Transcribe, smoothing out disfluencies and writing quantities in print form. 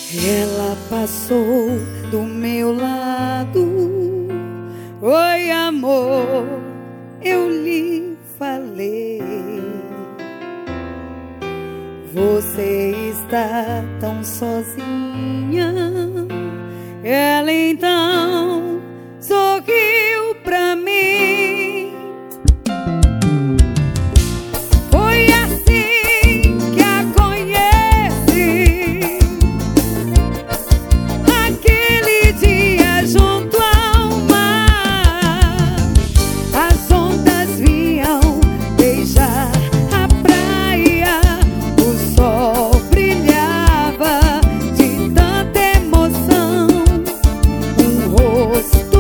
Ela passou do meu lado. Oi, amor, eu lhe falei. Você está tão sozinha. Ela então sorriu pra mim. Foi assim que a conheci. Aquele dia junto ao mar, as ondas vinham beijar a praia. O sol brilhava de tanta emoção. Um rosto